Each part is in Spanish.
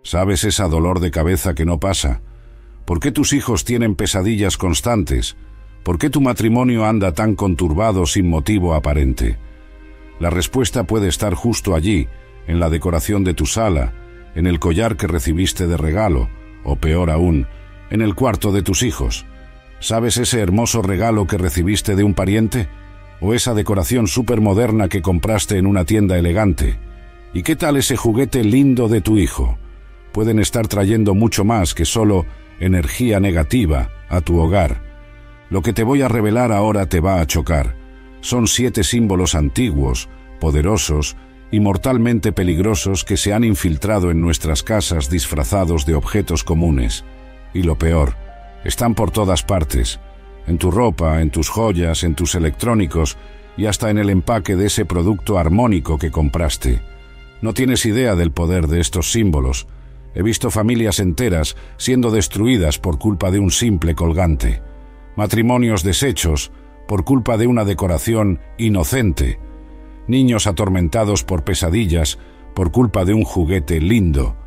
¿Sabes esa dolor de cabeza que no pasa? ¿Por qué tus hijos tienen pesadillas constantes? ¿Por qué tu matrimonio anda tan conturbado sin motivo aparente? La respuesta puede estar justo allí, en la decoración de tu sala, en el collar que recibiste de regalo, o peor aún, en el cuarto de tus hijos. ¿Sabes ese hermoso regalo que recibiste de un pariente? ¿O esa decoración supermoderna que compraste en una tienda elegante? ¿Y qué tal ese juguete lindo de tu hijo? Pueden estar trayendo mucho más que solo energía negativa a tu hogar. Lo que te voy a revelar ahora te va a chocar. Son 7 símbolos antiguos, poderosos y mortalmente peligrosos que se han infiltrado en nuestras casas disfrazados de objetos comunes. Y lo peor, están por todas partes, en tu ropa, en tus joyas, en tus electrónicos y hasta en el empaque de ese producto armónico que compraste. No tienes idea del poder de estos símbolos. He visto familias enteras siendo destruidas por culpa de un simple colgante. Matrimonios deshechos por culpa de una decoración inocente. Niños atormentados por pesadillas por culpa de un juguete lindo.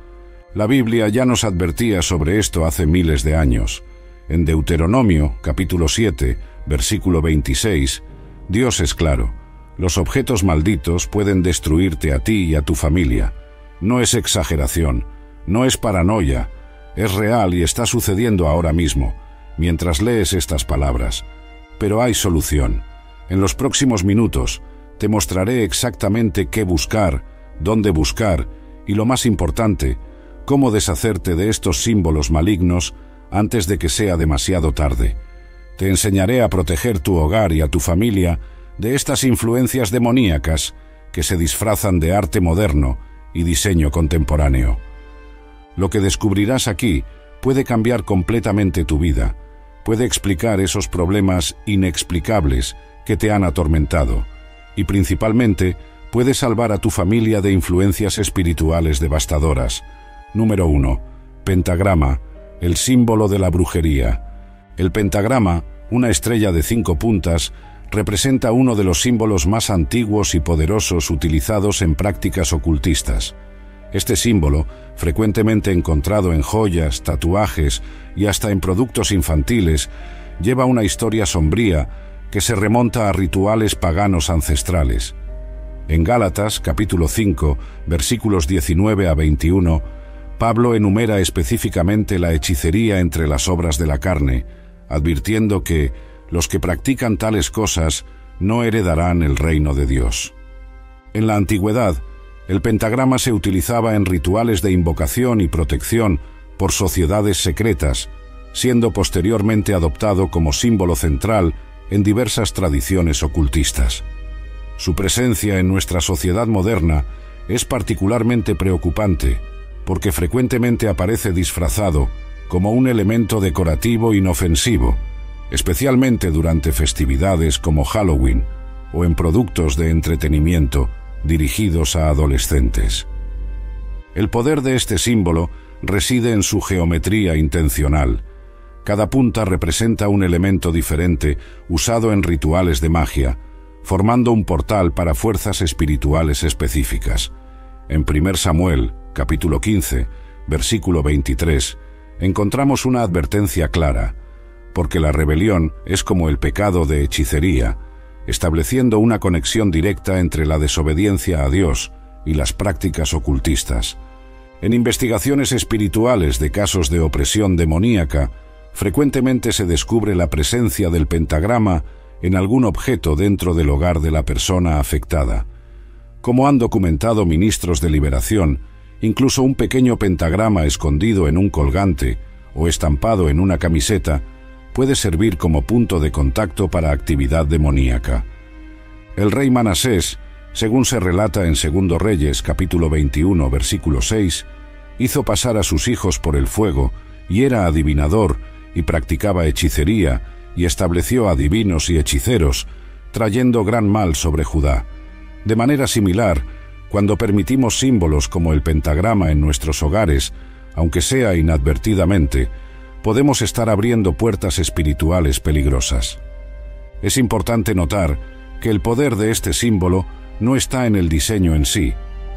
La Biblia ya nos advertía sobre esto hace miles de años. En Deuteronomio, capítulo 7, versículo 26, Dios es claro: los objetos malditos pueden destruirte a ti y a tu familia. No es exageración, no es paranoia, es real y está sucediendo ahora mismo, mientras lees estas palabras. Pero hay solución. En los próximos minutos te mostraré exactamente qué buscar, dónde buscar y, lo más importante, cómo deshacerte de estos símbolos malignos antes de que sea demasiado tarde. Te enseñaré a proteger tu hogar y a tu familia de estas influencias demoníacas que se disfrazan de arte moderno y diseño contemporáneo. Lo que descubrirás aquí puede cambiar completamente tu vida, puede explicar esos problemas inexplicables que te han atormentado y principalmente puede salvar a tu familia de influencias espirituales devastadoras. Número 1. Pentagrama, el símbolo de la brujería. El pentagrama, una estrella de 5 puntas, representa uno de los símbolos más antiguos y poderosos utilizados en prácticas ocultistas. Este símbolo, frecuentemente encontrado en joyas, tatuajes y hasta en productos infantiles, lleva una historia sombría que se remonta a rituales paganos ancestrales. En Gálatas, capítulo 5, versículos 19 a 21, Pablo enumera específicamente la hechicería entre las obras de la carne, advirtiendo que los que practican tales cosas no heredarán el reino de Dios. En la antigüedad, el pentagrama se utilizaba en rituales de invocación y protección por sociedades secretas, siendo posteriormente adoptado como símbolo central en diversas tradiciones ocultistas. Su presencia en nuestra sociedad moderna es particularmente preocupante porque frecuentemente aparece disfrazado como un elemento decorativo inofensivo, especialmente durante festividades como Halloween o en productos de entretenimiento dirigidos a adolescentes. El poder de este símbolo reside en su geometría intencional. Cada punta representa un elemento diferente usado en rituales de magia, formando un portal para fuerzas espirituales específicas. En 1 Samuel, capítulo 15, versículo 23, encontramos una advertencia clara, porque la rebelión es como el pecado de hechicería, estableciendo una conexión directa entre la desobediencia a Dios y las prácticas ocultistas. En investigaciones espirituales de casos de opresión demoníaca, frecuentemente se descubre la presencia del pentagrama en algún objeto dentro del hogar de la persona afectada. Como han documentado ministros de liberación, incluso un pequeño pentagrama escondido en un colgante o estampado en una camiseta puede servir como punto de contacto para actividad demoníaca. El rey Manasés, según se relata en 2 Reyes, capítulo 21, versículo 6, hizo pasar a sus hijos por el fuego y era adivinador y practicaba hechicería y estableció adivinos y hechiceros, trayendo gran mal sobre Judá. De manera similar, cuando permitimos símbolos como el pentagrama en nuestros hogares, aunque sea inadvertidamente, podemos estar abriendo puertas espirituales peligrosas. Es importante notar que el poder de este símbolo no está en el diseño en sí,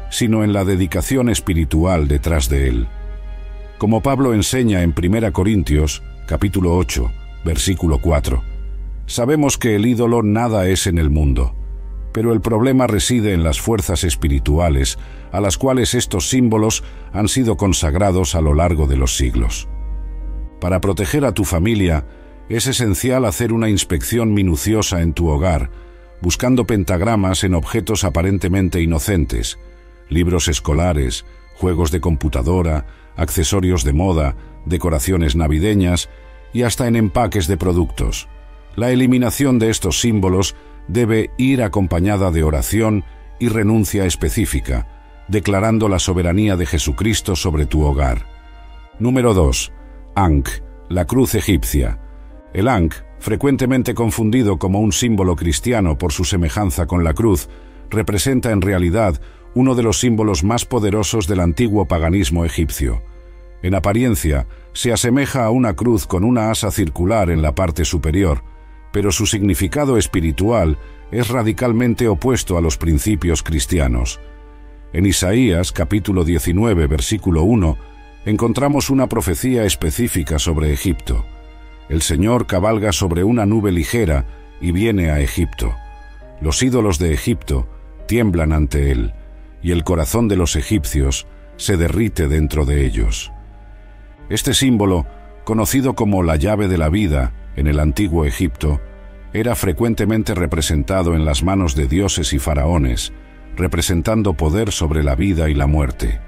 sino en la dedicación espiritual detrás de él. Como Pablo enseña en 1 Corintios, capítulo 8, versículo 4, sabemos que el ídolo nada es en el mundo, pero el problema reside en las fuerzas espirituales a las cuales estos símbolos han sido consagrados a lo largo de los siglos. Para proteger a tu familia, es esencial hacer una inspección minuciosa en tu hogar, buscando pentagramas en objetos aparentemente inocentes, libros escolares, juegos de computadora, accesorios de moda, decoraciones navideñas y hasta en empaques de productos. La eliminación de estos símbolos debe ir acompañada de oración y renuncia específica, declarando la soberanía de Jesucristo sobre tu hogar. Número 2. Ankh, la cruz egipcia. El Ankh, frecuentemente confundido como un símbolo cristiano por su semejanza con la cruz, representa en realidad uno de los símbolos más poderosos del antiguo paganismo egipcio. En apariencia, se asemeja a una cruz con una asa circular en la parte superior, pero su significado espiritual es radicalmente opuesto a los principios cristianos. En Isaías, capítulo 19, versículo 1, encontramos una profecía específica sobre Egipto. El Señor cabalga sobre una nube ligera y viene a Egipto. Los ídolos de Egipto tiemblan ante él, y el corazón de los egipcios se derrite dentro de ellos. Este símbolo, conocido como la llave de la vida en el antiguo Egipto, era frecuentemente representado en las manos de dioses y faraones, representando poder sobre la vida y la muerte.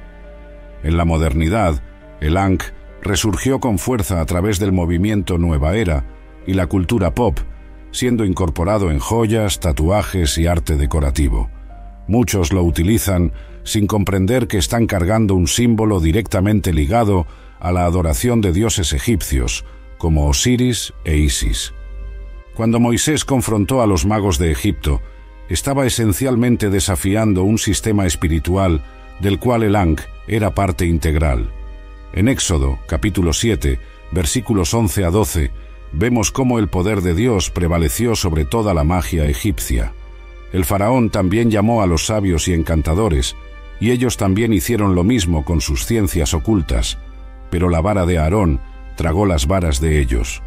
En la modernidad, el Ankh resurgió con fuerza a través del movimiento Nueva Era y la cultura pop, siendo incorporado en joyas, tatuajes y arte decorativo. Muchos lo utilizan sin comprender que están cargando un símbolo directamente ligado a la adoración de dioses egipcios, como Osiris e Isis. Cuando Moisés confrontó a los magos de Egipto, estaba esencialmente desafiando un sistema espiritual del cual el Ankh era parte integral. En Éxodo, capítulo 7, versículos 11 a 12, vemos cómo el poder de Dios prevaleció sobre toda la magia egipcia. El faraón también llamó a los sabios y encantadores, y ellos también hicieron lo mismo con sus ciencias ocultas, pero la vara de Aarón tragó las varas de ellos.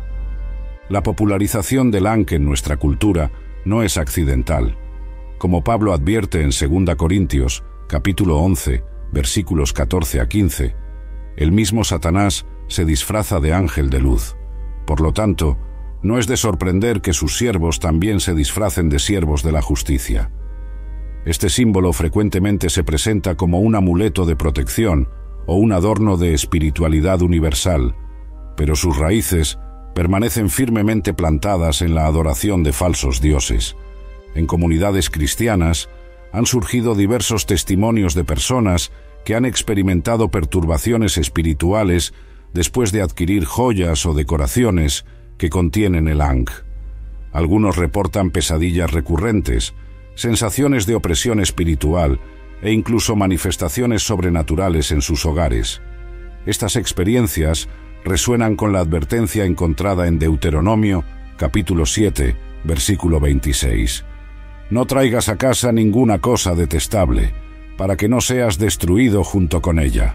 La popularización del Ankh en nuestra cultura no es accidental. Como Pablo advierte en 2 Corintios, capítulo 11, versículos 14 a 15, el mismo Satanás se disfraza de ángel de luz. Por lo tanto, no es de sorprender que sus siervos también se disfracen de siervos de la justicia. Este símbolo frecuentemente se presenta como un amuleto de protección o un adorno de espiritualidad universal, pero sus raíces permanecen firmemente plantadas en la adoración de falsos dioses. En comunidades cristianas han surgido diversos testimonios de personas que han experimentado perturbaciones espirituales después de adquirir joyas o decoraciones que contienen el Ankh. Algunos reportan pesadillas recurrentes, sensaciones de opresión espiritual e incluso manifestaciones sobrenaturales en sus hogares. Estas experiencias resuenan con la advertencia encontrada en Deuteronomio, capítulo 7, versículo 26. No traigas a casa ninguna cosa detestable, para que no seas destruido junto con ella.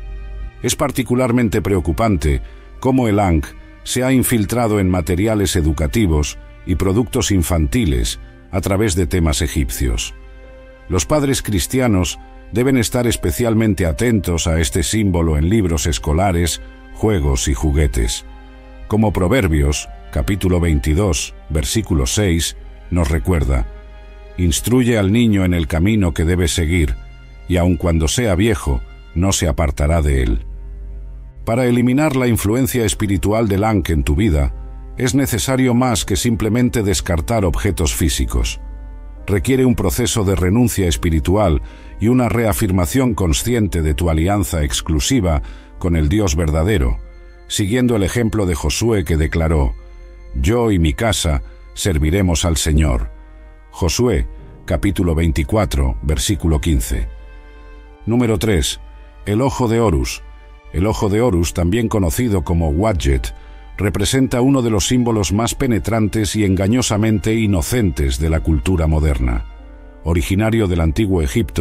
Es particularmente preocupante cómo el Ankh se ha infiltrado en materiales educativos y productos infantiles a través de temas egipcios. Los padres cristianos deben estar especialmente atentos a este símbolo en libros escolares, juegos y juguetes. Como Proverbios, capítulo 22, versículo 6, nos recuerda: instruye al niño en el camino que debe seguir, y aun cuando sea viejo, no se apartará de él. Para eliminar la influencia espiritual del Ankh en tu vida, es necesario más que simplemente descartar objetos físicos. Requiere un proceso de renuncia espiritual y una reafirmación consciente de tu alianza exclusiva con el Dios verdadero, siguiendo el ejemplo de Josué, que declaró: yo y mi casa serviremos al Señor. Josué, capítulo 24, versículo 15. Número 3. El ojo de Horus. El ojo de Horus, también conocido como Wadjet, representa uno de los símbolos más penetrantes y engañosamente inocentes de la cultura moderna. Originario del antiguo Egipto,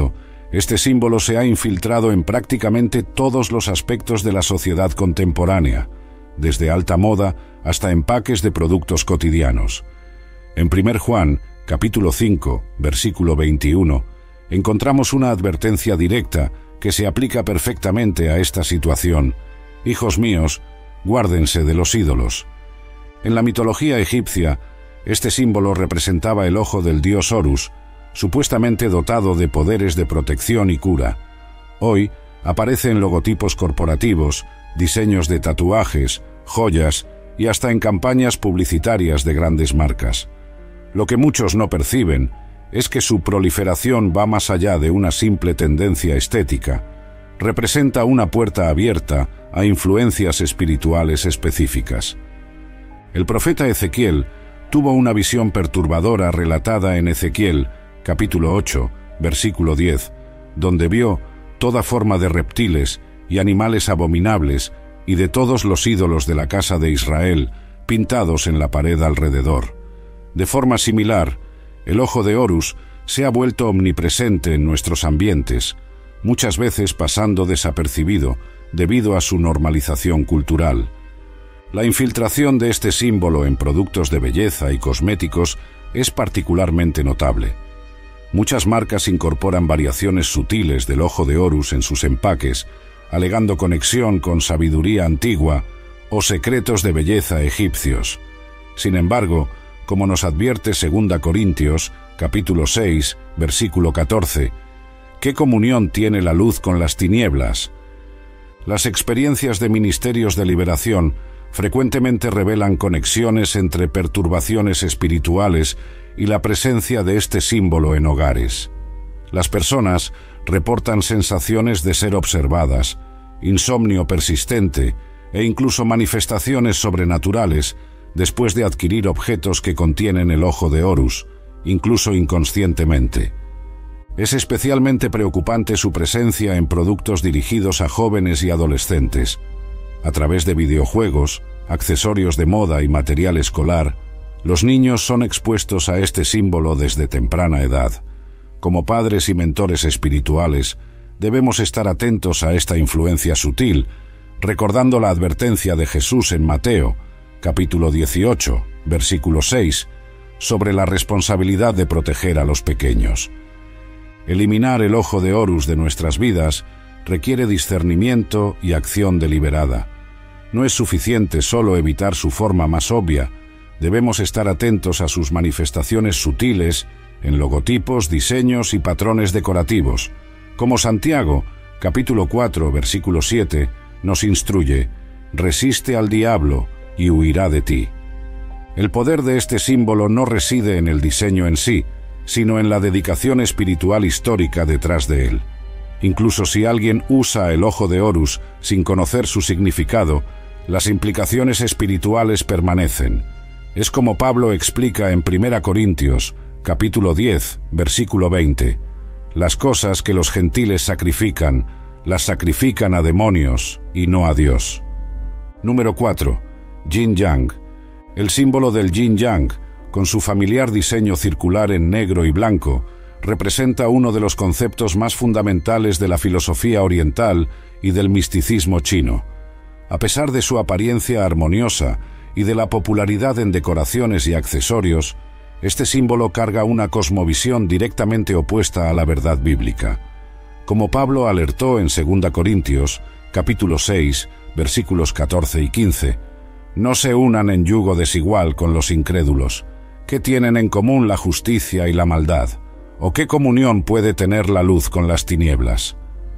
Este símbolo se ha infiltrado en prácticamente todos los aspectos de la sociedad contemporánea, desde alta moda hasta empaques de productos cotidianos. En 1 Juan, capítulo 5, versículo 21, encontramos una advertencia directa que se aplica perfectamente a esta situación. Hijos míos, guárdense de los ídolos. En la mitología egipcia, este símbolo representaba el ojo del dios Horus, supuestamente dotado de poderes de protección y cura. Hoy aparece en logotipos corporativos, diseños de tatuajes, joyas y hasta en campañas publicitarias de grandes marcas. Lo que muchos no perciben es que su proliferación va más allá de una simple tendencia estética. Representa una puerta abierta a influencias espirituales específicas. El profeta Ezequiel tuvo una visión perturbadora relatada en Ezequiel, capítulo 8, versículo 10, donde vio toda forma de reptiles y animales abominables y de todos los ídolos de la casa de Israel pintados en la pared alrededor. De forma similar, el ojo de Horus se ha vuelto omnipresente en nuestros ambientes, muchas veces pasando desapercibido debido a su normalización cultural. La infiltración de este símbolo en productos de belleza y cosméticos es particularmente notable. Muchas marcas incorporan variaciones sutiles del ojo de Horus en sus empaques, alegando conexión con sabiduría antigua o secretos de belleza egipcios. Sin embargo, como nos advierte 2 Corintios, capítulo 6, versículo 14, ¿qué comunión tiene la luz con las tinieblas? Las experiencias de ministerios de liberación frecuentemente revelan conexiones entre perturbaciones espirituales y la presencia de este símbolo en hogares. Las personas reportan sensaciones de ser observadas, insomnio persistente e incluso manifestaciones sobrenaturales después de adquirir objetos que contienen el ojo de Horus, incluso inconscientemente. Es especialmente preocupante su presencia en productos dirigidos a jóvenes y adolescentes. A través de videojuegos, accesorios de moda y material escolar, los niños son expuestos a este símbolo desde temprana edad. Como padres y mentores espirituales, debemos estar atentos a esta influencia sutil, recordando la advertencia de Jesús en Mateo, capítulo 18, versículo 6, sobre la responsabilidad de proteger a los pequeños. Eliminar el ojo de Horus de nuestras vidas requiere discernimiento y acción deliberada. No es suficiente solo evitar su forma más obvia, debemos estar atentos a sus manifestaciones sutiles en logotipos, diseños y patrones decorativos. Como Santiago, capítulo 4, versículo 7, nos instruye: resiste al diablo y huirá de ti. El poder de este símbolo no reside en el diseño en sí, sino en la dedicación espiritual histórica detrás de él. Incluso si alguien usa el ojo de Horus sin conocer su significado, las implicaciones espirituales permanecen. Es como Pablo explica en 1 Corintios, capítulo 10, versículo 20. Las cosas que los gentiles sacrifican, las sacrifican a demonios y no a Dios. Número 4. Yin-Yang. El símbolo del Yin-Yang, con su familiar diseño circular en negro y blanco, representa uno de los conceptos más fundamentales de la filosofía oriental y del misticismo chino. A pesar de su apariencia armoniosa y de la popularidad en decoraciones y accesorios, este símbolo carga una cosmovisión directamente opuesta a la verdad bíblica. Como Pablo alertó en 2 Corintios, capítulo 6, versículos 14 y 15, no se unan en yugo desigual con los incrédulos. ¿Qué tienen en común la justicia y la maldad? ¿O qué comunión puede tener la luz con las tinieblas?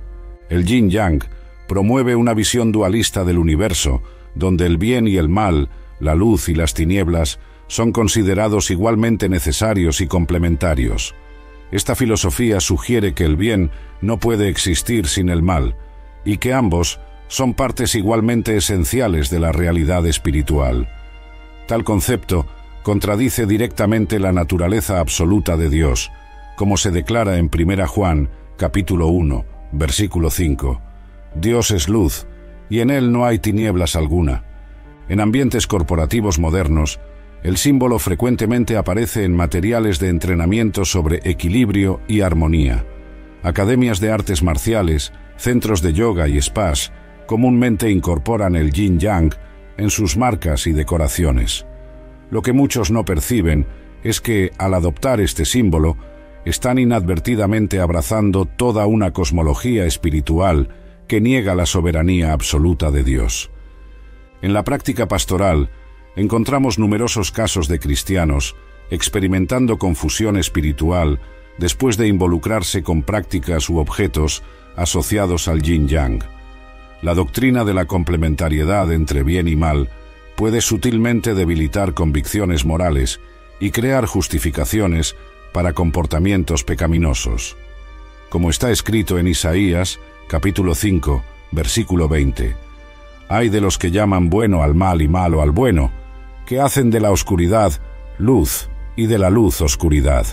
El Yin-Yang promueve una visión dualista del universo, donde el bien y el mal, la luz y las tinieblas, son considerados igualmente necesarios y complementarios. Esta filosofía sugiere que el bien no puede existir sin el mal, y que ambos son partes igualmente esenciales de la realidad espiritual. Tal concepto contradice directamente la naturaleza absoluta de Dios, como se declara en 1 Juan, capítulo 1, versículo 5. Dios es luz, y en él no hay tinieblas alguna. En ambientes corporativos modernos, el símbolo frecuentemente aparece en materiales de entrenamiento sobre equilibrio y armonía. Academias de artes marciales, centros de yoga y spas comúnmente incorporan el yin-yang en sus marcas y decoraciones. Lo que muchos no perciben es que, al adoptar este símbolo, están inadvertidamente abrazando toda una cosmología espiritual que niega la soberanía absoluta de Dios. En la práctica pastoral, encontramos numerosos casos de cristianos experimentando confusión espiritual después de involucrarse con prácticas u objetos asociados al yin-yang. La doctrina de la complementariedad entre bien y mal puede sutilmente debilitar convicciones morales y crear justificaciones para comportamientos pecaminosos. Como está escrito en Isaías, capítulo 5, versículo 20, «Ay de los que llaman bueno al mal y malo al bueno, que hacen de la oscuridad luz y de la luz oscuridad».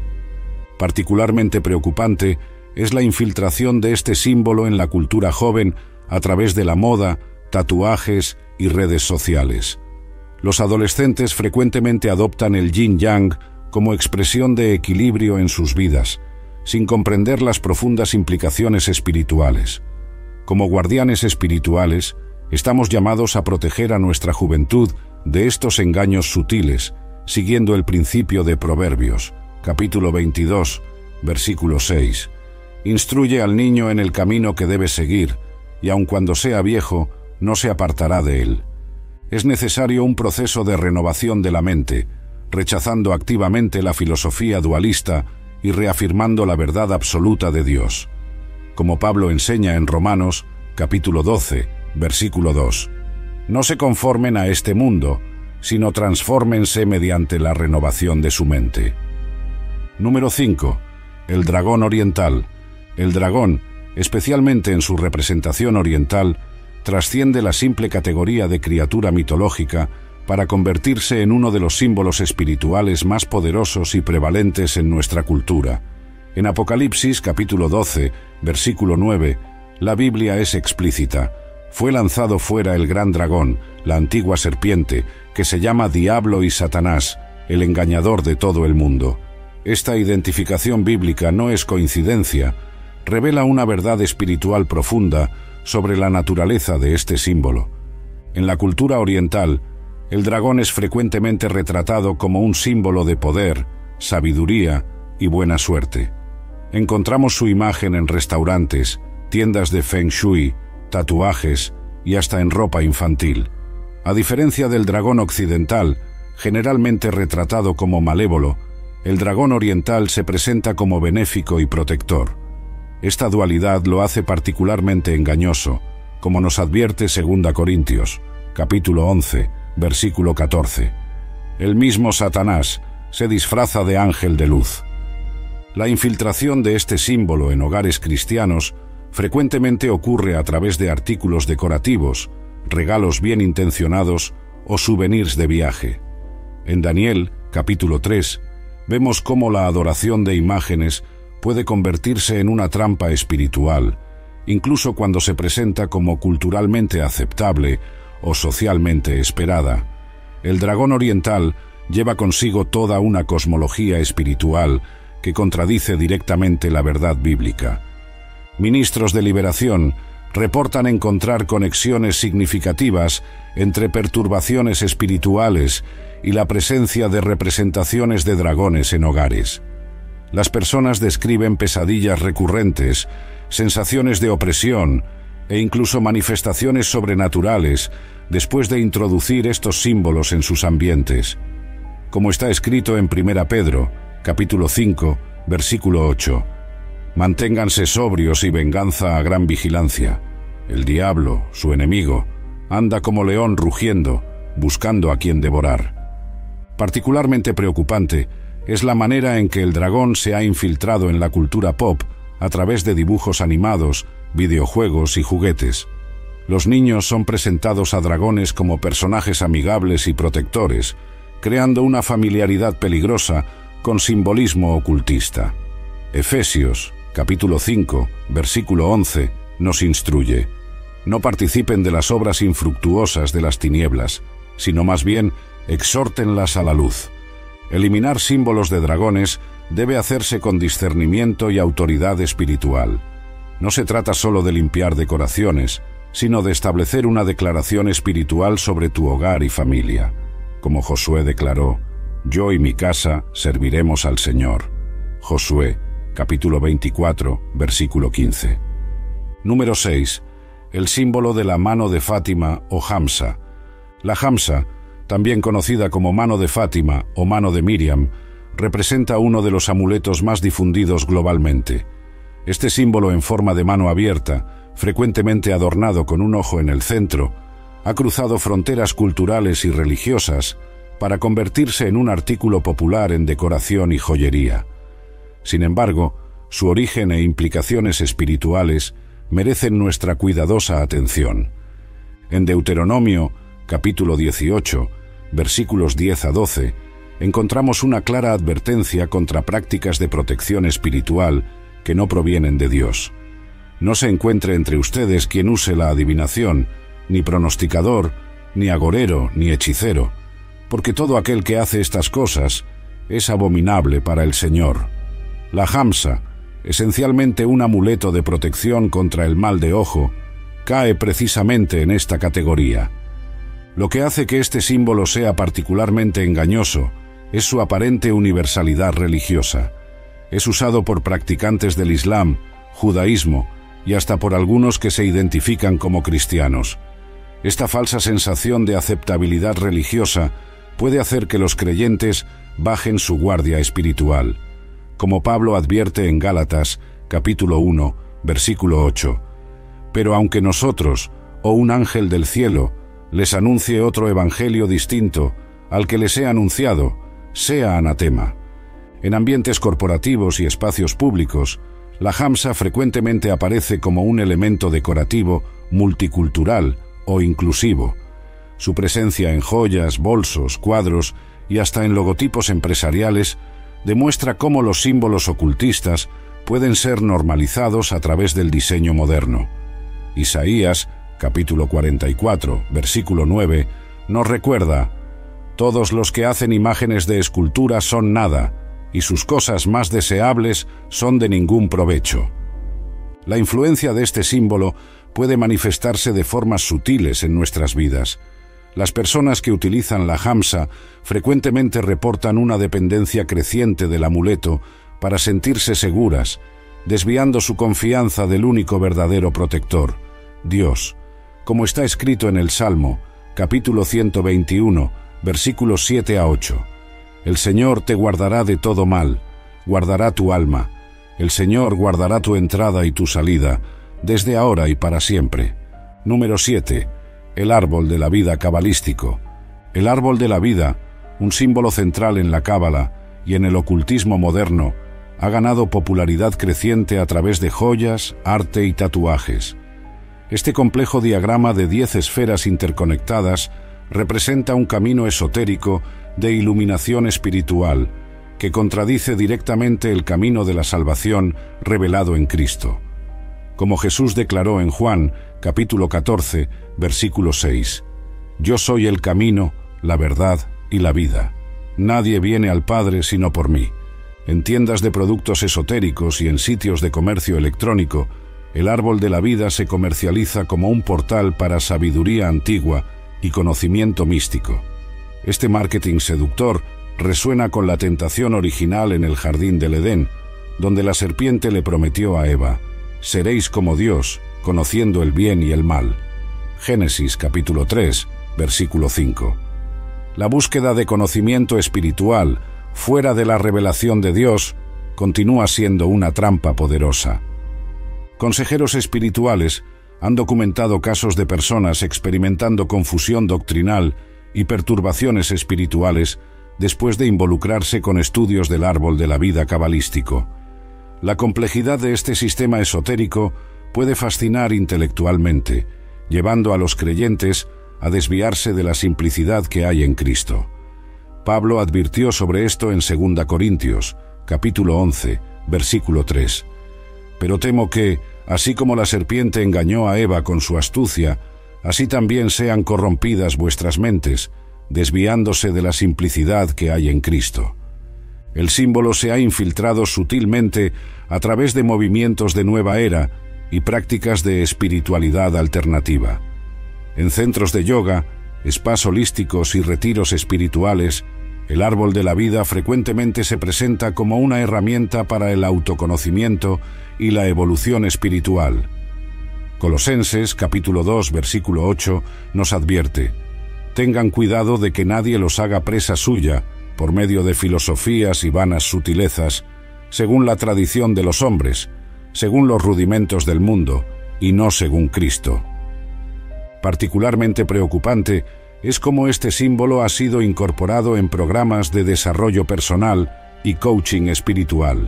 Particularmente preocupante es la infiltración de este símbolo en la cultura joven a través de la moda, tatuajes y redes sociales. Los adolescentes frecuentemente adoptan el yin-yang como expresión de equilibrio en sus vidas, sin comprender las profundas implicaciones espirituales. Como guardianes espirituales, estamos llamados a proteger a nuestra juventud de estos engaños sutiles, siguiendo el principio de Proverbios, capítulo 22, versículo 6. Instruye al niño en el camino que debe seguir, y aun cuando sea viejo, no se apartará de él. Es necesario un proceso de renovación de la mente, rechazando activamente la filosofía dualista y reafirmando la verdad absoluta de Dios. Como Pablo enseña en Romanos, capítulo 12, versículo 2. No se conformen a este mundo, sino transfórmense mediante la renovación de su mente. Número 5. El dragón oriental. El dragón, especialmente en su representación oriental, trasciende la simple categoría de criatura mitológica para convertirse en uno de los símbolos espirituales más poderosos y prevalentes en nuestra cultura. En Apocalipsis capítulo 12, versículo 9, la Biblia es explícita. Fue lanzado fuera el gran dragón, la antigua serpiente, que se llama Diablo y Satanás, el engañador de todo el mundo. Esta identificación bíblica no es coincidencia, revela una verdad espiritual profunda sobre la naturaleza de este símbolo. En la cultura oriental, el dragón es frecuentemente retratado como un símbolo de poder, sabiduría y buena suerte. Encontramos su imagen en restaurantes, tiendas de feng shui, tatuajes y hasta en ropa infantil. A diferencia del dragón occidental, generalmente retratado como malévolo, el dragón oriental se presenta como benéfico y protector. Esta dualidad lo hace particularmente engañoso, como nos advierte 2 Corintios, capítulo 11, versículo 14. El mismo Satanás se disfraza de ángel de luz. La infiltración de este símbolo en hogares cristianos frecuentemente ocurre a través de artículos decorativos, regalos bien intencionados o souvenirs de viaje. En Daniel, capítulo 3, vemos cómo la adoración de imágenes puede convertirse en una trampa espiritual, incluso cuando se presenta como culturalmente aceptable o socialmente esperada. El dragón oriental lleva consigo toda una cosmología espiritual que contradice directamente la verdad bíblica. Ministros de liberación reportan encontrar conexiones significativas entre perturbaciones espirituales y la presencia de representaciones de dragones en hogares. Las personas describen pesadillas recurrentes, sensaciones de opresión e incluso manifestaciones sobrenaturales después de introducir estos símbolos en sus ambientes. Como está escrito en 1 Pedro, capítulo 5, versículo 8. Manténganse sobrios y venganza a gran vigilancia. El diablo, su enemigo, anda como león rugiendo, buscando a quien devorar. Particularmente preocupante es la manera en que el dragón se ha infiltrado en la cultura pop a través de dibujos animados, videojuegos y juguetes. Los niños son presentados a dragones como personajes amigables y protectores, creando una familiaridad peligrosa con simbolismo ocultista. Efesios, capítulo 5, versículo 11, nos instruye: no participen de las obras infructuosas de las tinieblas, sino más bien exhórtenlas a la luz. Eliminar símbolos de dragones debe hacerse con discernimiento y autoridad espiritual. No se trata solo de limpiar decoraciones, sino de establecer una declaración espiritual sobre tu hogar y familia. Como Josué declaró: «Yo y mi casa serviremos al Señor». Josué, capítulo 24, versículo 15. Número 6. El símbolo de la mano de Fátima o Hamsa. La Hamsa, también conocida como mano de Fátima o mano de Miriam, representa uno de los amuletos más difundidos globalmente. Este símbolo en forma de mano abierta, frecuentemente adornado con un ojo en el centro, ha cruzado fronteras culturales y religiosas para convertirse en un artículo popular en decoración y joyería. Sin embargo, su origen e implicaciones espirituales merecen nuestra cuidadosa atención. En Deuteronomio, capítulo 18, versículos 10 a 12, encontramos una clara advertencia contra prácticas de protección espiritual que no provienen de Dios. No se encuentre entre ustedes quien use la adivinación, ni pronosticador, ni agorero, ni hechicero, porque todo aquel que hace estas cosas es abominable para el Señor. La Hamsa, esencialmente un amuleto de protección contra el mal de ojo, cae precisamente en esta categoría. Lo que hace que este símbolo sea particularmente engañoso es su aparente universalidad religiosa. Es usado por practicantes del Islam, judaísmo y hasta por algunos que se identifican como cristianos. Esta falsa sensación de aceptabilidad religiosa puede hacer que los creyentes bajen su guardia espiritual. Como Pablo advierte en Gálatas, capítulo 1, versículo 8. Pero aunque nosotros, o un ángel del cielo, les anuncie otro evangelio distinto al que les he anunciado, sea anatema. En ambientes corporativos y espacios públicos, la Hamsa frecuentemente aparece como un elemento decorativo, multicultural o inclusivo. Su presencia en joyas, bolsos, cuadros y hasta en logotipos empresariales demuestra cómo los símbolos ocultistas pueden ser normalizados a través del diseño moderno. Isaías, capítulo 44, versículo 9, nos recuerda: «Todos los que hacen imágenes de escultura son nada, y sus cosas más deseables son de ningún provecho». La influencia de este símbolo puede manifestarse de formas sutiles en nuestras vidas. Las personas que utilizan la Hamsa frecuentemente reportan una dependencia creciente del amuleto para sentirse seguras, desviando su confianza del único verdadero protector, Dios, como está escrito en el Salmo, capítulo 121, versículos 7 a 8. «El Señor te guardará de todo mal, guardará tu alma. El Señor guardará tu entrada y tu salida, desde ahora y para siempre». Número 7. El árbol de la vida cabalístico. El árbol de la vida, un símbolo central en la cábala y en el ocultismo moderno, ha ganado popularidad creciente a través de joyas, arte y tatuajes. Este complejo diagrama de 10 esferas interconectadas representa un camino esotérico de iluminación espiritual que contradice directamente el camino de la salvación revelado en Cristo. Como Jesús declaró en Juan, capítulo 14, versículo 6, «Yo soy el camino, la verdad y la vida. Nadie viene al Padre sino por mí». En tiendas de productos esotéricos y en sitios de comercio electrónico, el árbol de la vida se comercializa como un portal para sabiduría antigua y conocimiento místico. Este marketing seductor resuena con la tentación original en el jardín del Edén, donde la serpiente le prometió a Eva: «Seréis como Dios, conociendo el bien y el mal». Génesis capítulo 3, versículo 5. La búsqueda de conocimiento espiritual fuera de la revelación de Dios continúa siendo una trampa poderosa. Consejeros espirituales han documentado casos de personas experimentando confusión doctrinal y perturbaciones espirituales después de involucrarse con estudios del árbol de la vida cabalístico. La complejidad de este sistema esotérico puede fascinar intelectualmente, llevando a los creyentes a desviarse de la simplicidad que hay en Cristo. Pablo advirtió sobre esto en 2 Corintios, capítulo 11, versículo 3. «Pero temo que, así como la serpiente engañó a Eva con su astucia, así también sean corrompidas vuestras mentes, desviándose de la simplicidad que hay en Cristo». El símbolo se ha infiltrado sutilmente a través de movimientos de nueva era y prácticas de espiritualidad alternativa. En centros de yoga, spas holísticos y retiros espirituales, el árbol de la vida frecuentemente se presenta como una herramienta para el autoconocimiento y la evolución espiritual. Colosenses, capítulo 2, versículo 8, nos advierte: tengan cuidado de que nadie los haga presa suya por medio de filosofías y vanas sutilezas, según la tradición de los hombres, según los rudimentos del mundo, y no según Cristo. Particularmente preocupante es cómo este símbolo ha sido incorporado en programas de desarrollo personal y coaching espiritual.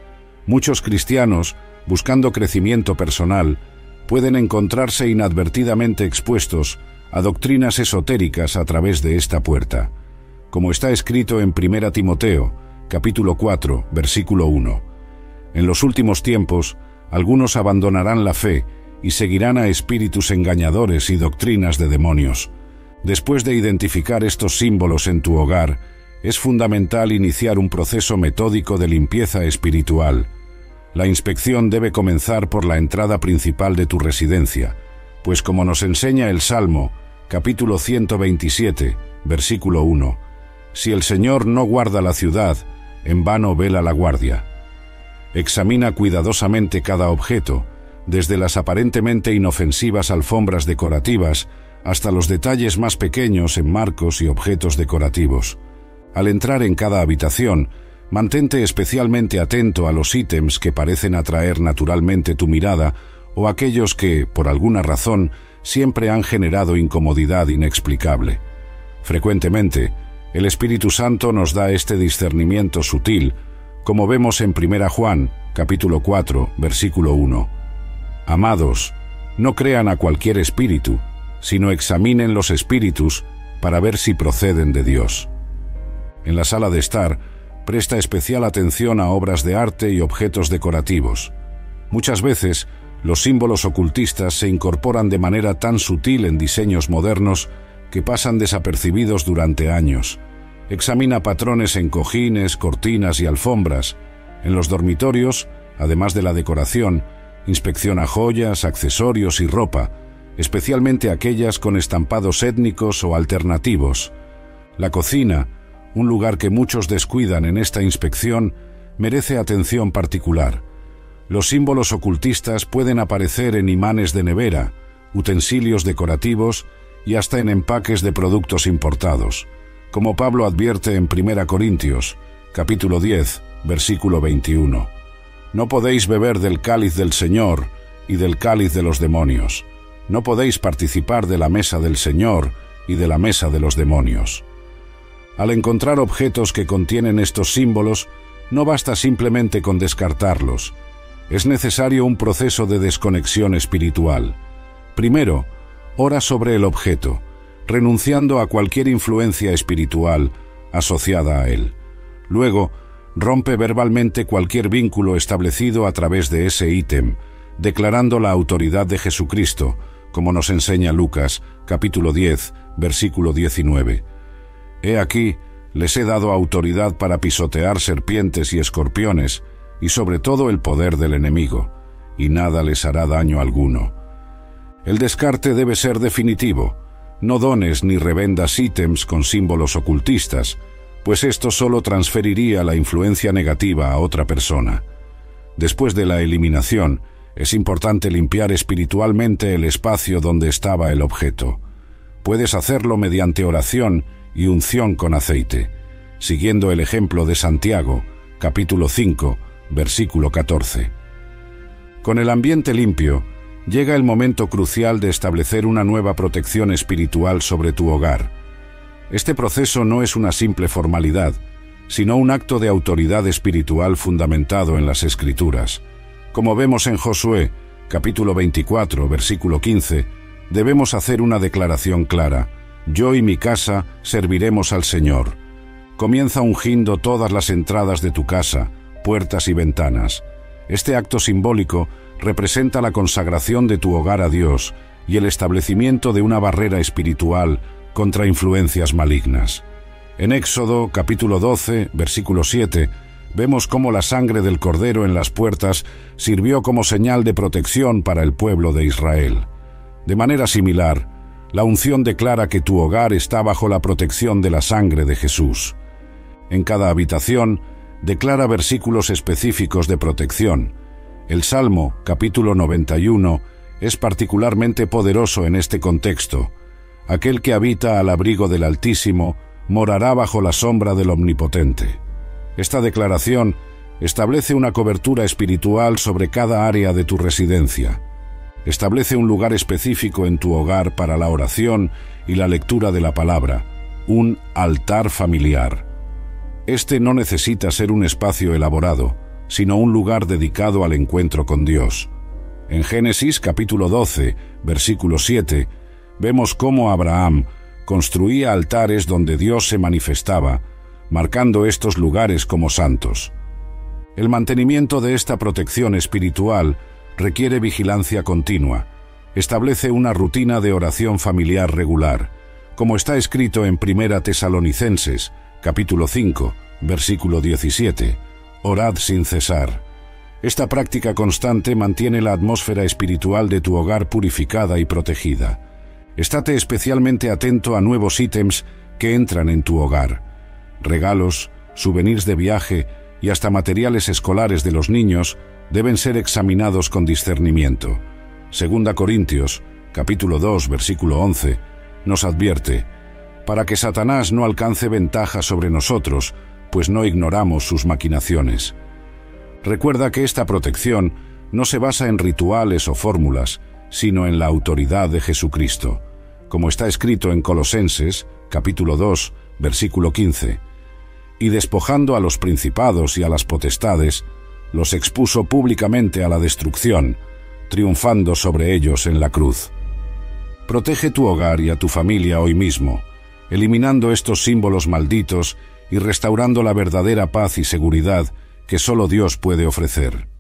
Muchos cristianos, buscando crecimiento personal, pueden encontrarse inadvertidamente expuestos a doctrinas esotéricas a través de esta puerta, como está escrito en 1 Timoteo, capítulo 4, versículo 1. En los últimos tiempos, algunos abandonarán la fe y seguirán a espíritus engañadores y doctrinas de demonios. Después de identificar estos símbolos en tu hogar, es fundamental iniciar un proceso metódico de limpieza espiritual. La inspección debe comenzar por la entrada principal de tu residencia, pues como nos enseña el Salmo, capítulo 127, versículo 1, si el Señor no guarda la ciudad, en vano vela la guardia. Examina cuidadosamente cada objeto, desde las aparentemente inofensivas alfombras decorativas hasta los detalles más pequeños en marcos y objetos decorativos. Al entrar en cada habitación, mantente especialmente atento a los ítems que parecen atraer naturalmente tu mirada o aquellos que, por alguna razón, siempre han generado incomodidad inexplicable. Frecuentemente, el Espíritu Santo nos da este discernimiento sutil, como vemos en 1 Juan, capítulo 4, versículo 1. Amados, no crean a cualquier espíritu, sino examinen los espíritus para ver si proceden de Dios. En la sala de estar, presta especial atención a obras de arte y objetos decorativos. Muchas veces, los símbolos ocultistas se incorporan de manera tan sutil en diseños modernos que pasan desapercibidos durante años. Examina patrones en cojines, cortinas y alfombras. En los dormitorios, además de la decoración, inspecciona joyas, accesorios y ropa, especialmente aquellas con estampados étnicos o alternativos. La cocina, un lugar que muchos descuidan en esta inspección, merece atención particular. Los símbolos ocultistas pueden aparecer en imanes de nevera, utensilios decorativos y hasta en empaques de productos importados, como Pablo advierte en 1 Corintios, capítulo 10, versículo 21. No podéis beber del cáliz del Señor y del cáliz de los demonios. No podéis participar de la mesa del Señor y de la mesa de los demonios. Al encontrar objetos que contienen estos símbolos, no basta simplemente con descartarlos. Es necesario un proceso de desconexión espiritual. Primero, ora sobre el objeto, renunciando a cualquier influencia espiritual asociada a él. Luego, rompe verbalmente cualquier vínculo establecido a través de ese ítem, declarando la autoridad de Jesucristo, como nos enseña Lucas, capítulo 10, versículo 19. He aquí, les he dado autoridad para pisotear serpientes y escorpiones, y sobre todo el poder del enemigo, y nada les hará daño alguno. El descarte debe ser definitivo. No dones ni revendas ítems con símbolos ocultistas, pues esto solo transferiría la influencia negativa a otra persona. Después de la eliminación, es importante limpiar espiritualmente el espacio donde estaba el objeto. Puedes hacerlo mediante oración y unción con aceite, siguiendo el ejemplo de Santiago, capítulo 5, versículo 14. Con el ambiente limpio, llega el momento crucial de establecer una nueva protección espiritual sobre tu hogar. Este proceso no es una simple formalidad, sino un acto de autoridad espiritual fundamentado en las Escrituras. Como vemos en Josué, capítulo 24, versículo 15, debemos hacer una declaración clara: yo y mi casa serviremos al Señor. Comienza ungiendo todas las entradas de tu casa, puertas y ventanas. Este acto simbólico representa la consagración de tu hogar a Dios y el establecimiento de una barrera espiritual contra influencias malignas. En Éxodo capítulo 12, versículo 7, vemos cómo la sangre del cordero en las puertas sirvió como señal de protección para el pueblo de Israel. De manera similar, la unción declara que tu hogar está bajo la protección de la sangre de Jesús. En cada habitación, declara versículos específicos de protección. El Salmo, capítulo 91, es particularmente poderoso en este contexto. Aquel que habita al abrigo del Altísimo morará bajo la sombra del Omnipotente. Esta declaración establece una cobertura espiritual sobre cada área de tu residencia. Establece un lugar específico en tu hogar para la oración y la lectura de la palabra, un altar familiar. Este no necesita ser un espacio elaborado, sino un lugar dedicado al encuentro con Dios. En Génesis capítulo 12, versículo 7, vemos cómo Abraham construía altares donde Dios se manifestaba, marcando estos lugares como santos. El mantenimiento de esta protección espiritual requiere vigilancia continua. Establece una rutina de oración familiar regular, como está escrito en 1 Tesalonicenses, capítulo 5, versículo 17. Orad sin cesar. Esta práctica constante mantiene la atmósfera espiritual de tu hogar purificada y protegida. Estate especialmente atento a nuevos ítems que entran en tu hogar. Regalos, souvenirs de viaje y hasta materiales escolares de los niños deben ser examinados con discernimiento. 2 Corintios, capítulo 2, versículo 11, nos advierte: para que Satanás no alcance ventaja sobre nosotros, pues no ignoramos sus maquinaciones. Recuerda que esta protección no se basa en rituales o fórmulas, sino en la autoridad de Jesucristo, como está escrito en Colosenses, capítulo 2, versículo 15. Y despojando a los principados y a las potestades, los expuso públicamente a la destrucción, triunfando sobre ellos en la cruz. Protege tu hogar y a tu familia hoy mismo, eliminando estos símbolos malditos y restaurando la verdadera paz y seguridad que solo Dios puede ofrecer.